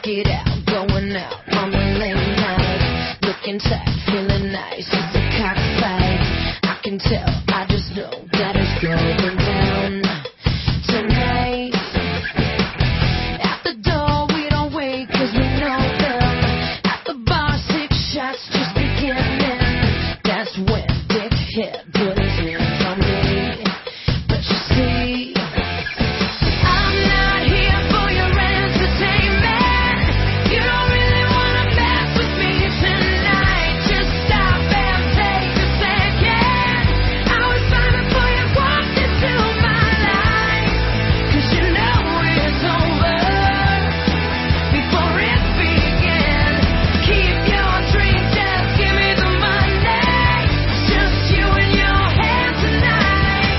it out, going out on the late night, looking tight, feeling nice. It's a cockfight. I can tell, I just know that it's going down tonight. At the door, we don't wait 'cause we know them. At the bar, 6 shots just beginning. That's when Dick hit put his hands on me. But you see, I'm not here for your entertainment. You don't really wanna mess with me tonight. Just stop and take a second. I was fine before you walked into my life. 'Cause you know it's over before it begins. Keep your drink, just give me the money. It's just you and your head tonight.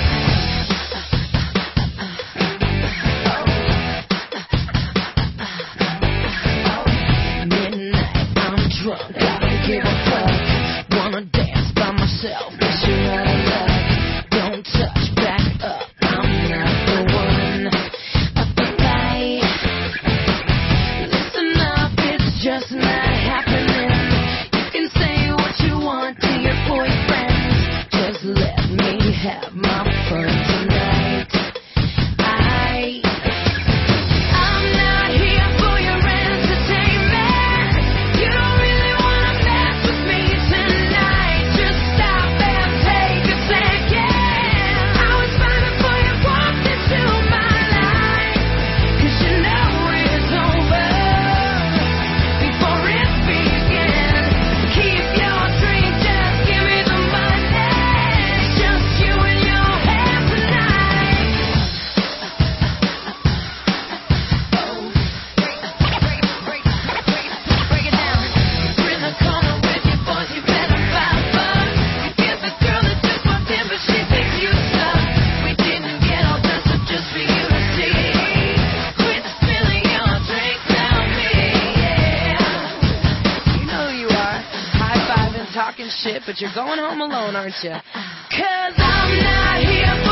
Midnight, I'm drunk, I don't give a fuck. Wanna dance by myself, 'cause you're out of luck. Don't touch, back up, I'm not the one. Up the light. Listen up, it's just not happening. You can say what you want to your boyfriends. Just let me have my fun tonight. I'm not here for your entertainment. You don't really wanna mess with me tonight. Just stop and take a second. I was fine before you walked into my life. 'Cause you know it's over before it begins. Keep your drink, just give me the money. It's just you and your head tonight. Break it down. You're in the corner with your boys, you better fight for. You get the girl that just walked in, but she thinks you suck. We didn't get all dressed up just for you to see. Quit spilling your drink on me, yeah. You know who you are, high-fiving, talking shit, but you're going home alone, aren't you? 'Cause I'm not here for